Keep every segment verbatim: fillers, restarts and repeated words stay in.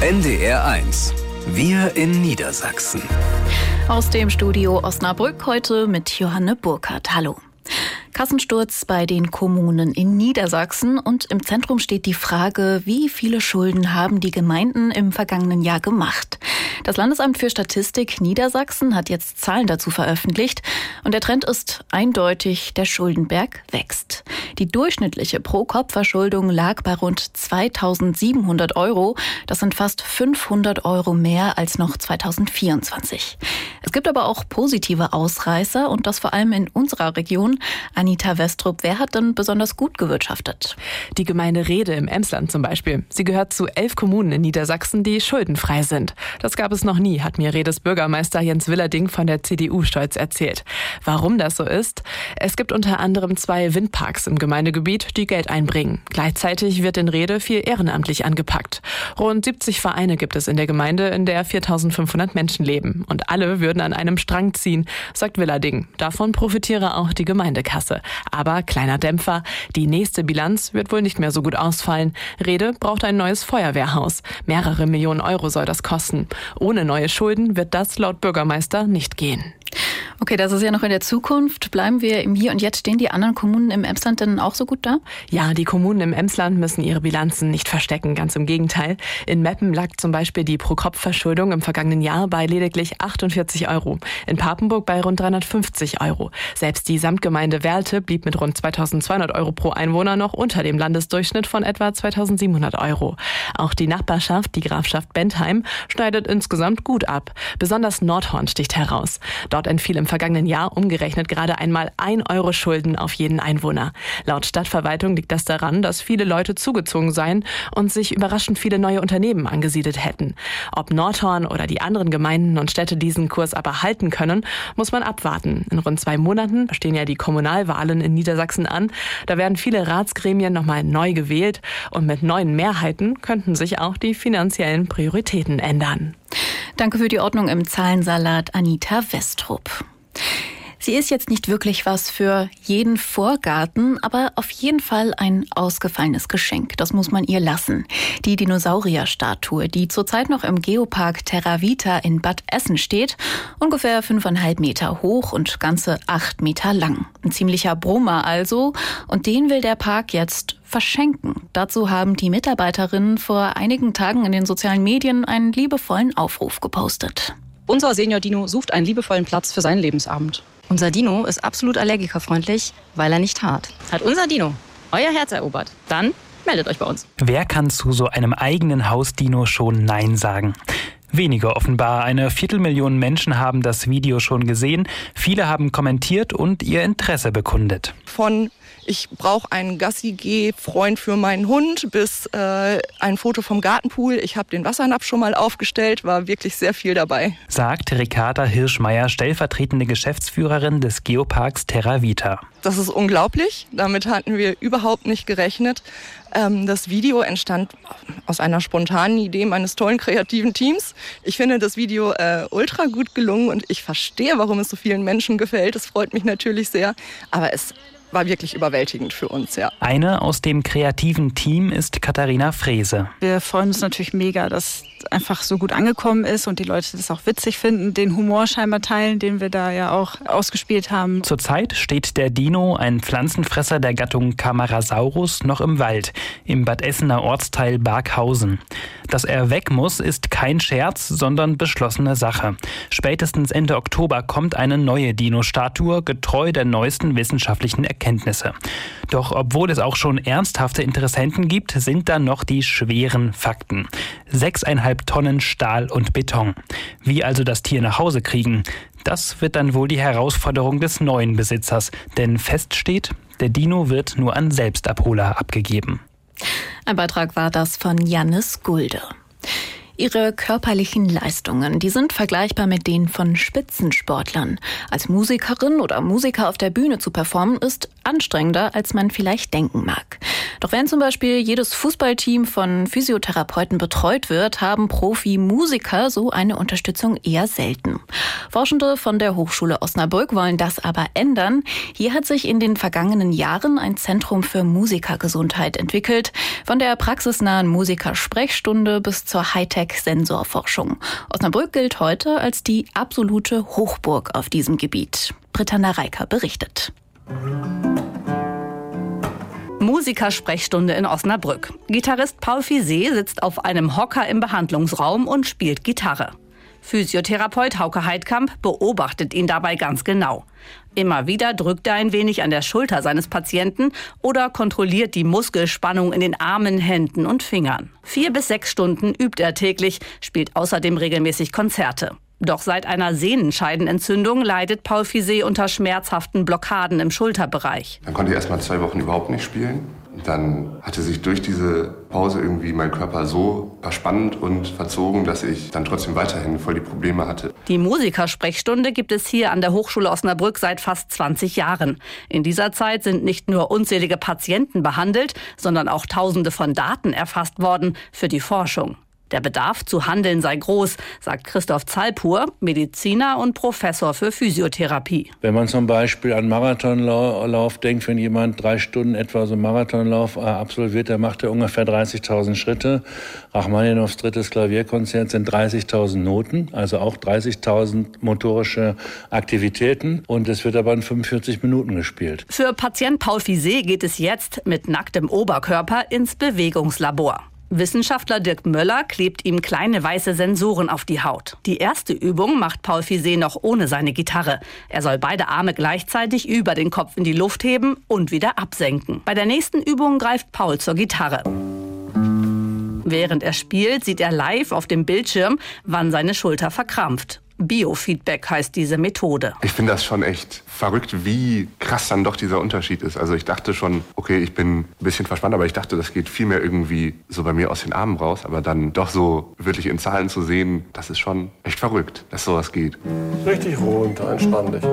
N D R eins. Wir in Niedersachsen. Aus dem Studio Osnabrück heute mit Johanne Burkhardt. Hallo. Kassensturz bei den Kommunen in Niedersachsen und im Zentrum steht die Frage, wie viele Schulden haben die Gemeinden im vergangenen Jahr gemacht? Das Landesamt für Statistik Niedersachsen hat jetzt Zahlen dazu veröffentlicht und der Trend ist eindeutig, der Schuldenberg wächst. Die durchschnittliche Pro-Kopf-Verschuldung lag bei rund zweitausendsiebenhundert Euro. Das sind fast fünfhundert Euro mehr als noch zweitausendvierundzwanzig. Es gibt aber auch positive Ausreißer und das vor allem in unserer Region. Anita Westrup, wer hat denn besonders gut gewirtschaftet? Die Gemeinde Rehde im Emsland zum Beispiel. Sie gehört zu elf Kommunen in Niedersachsen, die schuldenfrei sind. Das gab es noch nie, hat mir Rehdes Bürgermeister Jens Willerding von der C D U stolz erzählt. Warum das so ist? Es gibt unter anderem zwei Windparks im Gemeindegebiet, die Geld einbringen. Gleichzeitig wird in Rehde viel ehrenamtlich angepackt. Rund siebzig Vereine gibt es in der Gemeinde, in der viertausendfünfhundert Menschen leben. Und alle würden an einem Strang ziehen, sagt Willerding. Davon profitiere auch die Gemeindekasse. Aber kleiner Dämpfer, die nächste Bilanz wird wohl nicht mehr so gut ausfallen. Rehde braucht ein neues Feuerwehrhaus. Mehrere Millionen Euro soll das kosten. Ohne neue Schulden wird das laut Bürgermeister nicht gehen. Okay, das ist ja noch in der Zukunft. Bleiben wir im Hier und Jetzt. Stehen die anderen Kommunen im Emsland denn auch so gut da? Ja, die Kommunen im Emsland müssen ihre Bilanzen nicht verstecken, ganz im Gegenteil. In Meppen lag zum Beispiel die Pro-Kopf-Verschuldung im vergangenen Jahr bei lediglich achtundvierzig Euro. In Papenburg bei rund dreihundertfünfzig Euro. Selbst die Samtgemeinde Werlte blieb mit rund zweitausendzweihundert Euro pro Einwohner noch unter dem Landesdurchschnitt von etwa zweitausendsiebenhundert Euro. Auch die Nachbarschaft, die Grafschaft Bentheim, schneidet insgesamt gut ab. Besonders Nordhorn sticht heraus. Dort entfiel im vergangenen Jahr umgerechnet gerade einmal ein Euro Schulden auf jeden Einwohner. Laut Stadtverwaltung liegt das daran, dass viele Leute zugezogen seien und sich überraschend viele neue Unternehmen angesiedelt hätten. Ob Nordhorn oder die anderen Gemeinden und Städte diesen Kurs aber halten können, muss man abwarten. In rund zwei Monaten stehen ja die Kommunalwahlen in Niedersachsen an. Da werden viele Ratsgremien nochmal neu gewählt und mit neuen Mehrheiten könnten sich auch die finanziellen Prioritäten ändern. Danke für die Ordnung im Zahlensalat, Anita Westrup. Sie ist jetzt nicht wirklich was für jeden Vorgarten, aber auf jeden Fall ein ausgefallenes Geschenk. Das muss man ihr lassen. Die Dinosaurierstatue, die zurzeit noch im Geopark Terra Vita in Bad Essen steht, ungefähr fünfeinhalb Meter hoch und ganze acht Meter lang. Ein ziemlicher Brummer also. Und den will der Park jetzt verschenken. Dazu haben die Mitarbeiterinnen vor einigen Tagen in den sozialen Medien einen liebevollen Aufruf gepostet. Unser Senior-Dino sucht einen liebevollen Platz für seinen Lebensabend. Unser Dino ist absolut allergikerfreundlich, weil er nicht hart. Hat unser Dino euer Herz erobert? Dann meldet euch bei uns. Wer kann zu so einem eigenen Hausdino schon Nein sagen? Wenige offenbar. Eine Viertelmillion Menschen haben das Video schon gesehen. Viele haben kommentiert und ihr Interesse bekundet. Von ich brauche einen Gassi-Geh-Freund für meinen Hund bis äh, ein Foto vom Gartenpool. Ich habe den Wassernapf schon mal aufgestellt, war wirklich sehr viel dabei. Sagt Ricarda Hirschmeier, stellvertretende Geschäftsführerin des Geoparks Terra Vita. Das ist unglaublich. Damit hatten wir überhaupt nicht gerechnet. Ähm, das Video entstand aus einer spontanen Idee meines tollen kreativen Teams. Ich finde das Video äh, ultra gut gelungen und ich verstehe, warum es so vielen Menschen gefällt. Das freut mich natürlich sehr. Aber es war wirklich überwältigend für uns, ja. Eine aus dem kreativen Team ist Katharina Frese. Wir freuen uns natürlich mega, dass einfach so gut angekommen ist und die Leute das auch witzig finden, den Humor scheinbar teilen, den wir da ja auch ausgespielt haben. Zurzeit steht der Dino, ein Pflanzenfresser der Gattung Camarasaurus, noch im Wald, im Bad Essener Ortsteil Barkhausen. Dass er weg muss, ist kein Scherz, sondern beschlossene Sache. Spätestens Ende Oktober kommt eine neue Dino-Statue, getreu der neuesten wissenschaftlichen Erkenntnisse. Doch obwohl es auch schon ernsthafte Interessenten gibt, sind da noch die schweren Fakten. Sechseinhalb Tonnen Stahl und Beton. Wie also das Tier nach Hause kriegen? Das wird dann wohl die Herausforderung des neuen Besitzers. Denn fest steht, der Dino wird nur an Selbstabholer abgegeben. Ein Beitrag war das von Jannis Gulde. Ihre körperlichen Leistungen, die sind vergleichbar mit denen von Spitzensportlern. Als Musikerin oder Musiker auf der Bühne zu performen, ist anstrengender, als man vielleicht denken mag. Doch wenn zum Beispiel jedes Fußballteam von Physiotherapeuten betreut wird, haben Profi-Musiker so eine Unterstützung eher selten. Forschende von der Hochschule Osnabrück wollen das aber ändern. Hier hat sich in den vergangenen Jahren ein Zentrum für Musikergesundheit entwickelt, von der praxisnahen Musikersprechstunde bis zur Hightech-Sensorforschung. Osnabrück gilt heute als die absolute Hochburg auf diesem Gebiet. Britta Nareika berichtet. Musikersprechstunde in Osnabrück. Gitarrist Paul Fisee sitzt auf einem Hocker im Behandlungsraum und spielt Gitarre. Physiotherapeut Hauke Heidkamp beobachtet ihn dabei ganz genau. Immer wieder drückt er ein wenig an der Schulter seines Patienten oder kontrolliert die Muskelspannung in den Armen, Händen und Fingern. Vier bis sechs Stunden übt er täglich, spielt außerdem regelmäßig Konzerte. Doch seit einer Sehnenscheidenentzündung leidet Paul Fisee unter schmerzhaften Blockaden im Schulterbereich. Dann konnte ich erst mal zwei Wochen überhaupt nicht spielen. Dann hatte sich durch diese Pause irgendwie mein Körper so verspannt und verzogen, dass ich dann trotzdem weiterhin voll die Probleme hatte. Die Musikersprechstunde gibt es hier an der Hochschule Osnabrück seit fast zwanzig Jahren. In dieser Zeit sind nicht nur unzählige Patienten behandelt, sondern auch Tausende von Daten erfasst worden für die Forschung. Der Bedarf zu handeln sei groß, sagt Christoph Zalpur, Mediziner und Professor für Physiotherapie. Wenn man zum Beispiel an Marathonlauf denkt, wenn jemand drei Stunden etwa so einen Marathonlauf absolviert, dann macht er ungefähr dreißigtausend Schritte. Rachmaninows drittes Klavierkonzert sind dreißigtausend Noten, also auch dreißigtausend motorische Aktivitäten. Und es wird aber in fünfundvierzig Minuten gespielt. Für Patient Paul Fisee geht es jetzt mit nacktem Oberkörper ins Bewegungslabor. Wissenschaftler Dirk Möller klebt ihm kleine weiße Sensoren auf die Haut. Die erste Übung macht Paul Fisee noch ohne seine Gitarre. Er soll beide Arme gleichzeitig über den Kopf in die Luft heben und wieder absenken. Bei der nächsten Übung greift Paul zur Gitarre. Während er spielt, sieht er live auf dem Bildschirm, wann seine Schulter verkrampft. Biofeedback heißt diese Methode. Ich finde das schon echt verrückt, wie krass dann doch dieser Unterschied ist. Also ich dachte schon, okay, ich bin ein bisschen verspannt, aber ich dachte, das geht viel mehr irgendwie so bei mir aus den Armen raus. Aber dann doch so wirklich in Zahlen zu sehen, das ist schon echt verrückt, dass sowas geht. Richtig runter, entspann dich.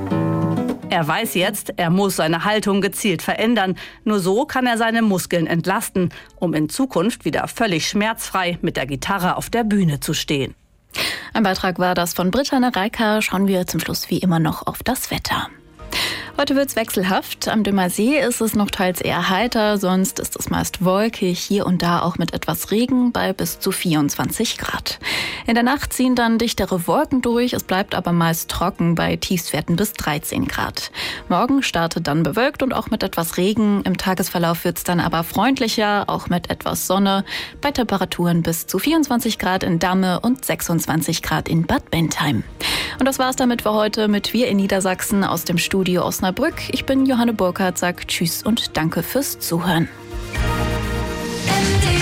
Er weiß jetzt, er muss seine Haltung gezielt verändern. Nur so kann er seine Muskeln entlasten, um in Zukunft wieder völlig schmerzfrei mit der Gitarre auf der Bühne zu stehen. Ein Beitrag war das von Britta Nareika. Schauen wir zum Schluss wie immer noch auf das Wetter. Heute wird's wechselhaft. Am Dümmer See ist es noch teils eher heiter, sonst ist es meist wolkig, hier und da auch mit etwas Regen bei bis zu vierundzwanzig Grad. In der Nacht ziehen dann dichtere Wolken durch, es bleibt aber meist trocken bei Tiefstwerten bis dreizehn Grad. Morgen startet dann bewölkt und auch mit etwas Regen. Im Tagesverlauf wird's dann aber freundlicher, auch mit etwas Sonne, bei Temperaturen bis zu vierundzwanzig Grad in Damme und sechsundzwanzig Grad in Bad Bentheim. Und das war's damit für heute mit Wir in Niedersachsen aus dem Studio Osnabrück. Ich bin Johanne Burkhardt, sag Tschüss und danke fürs Zuhören. M D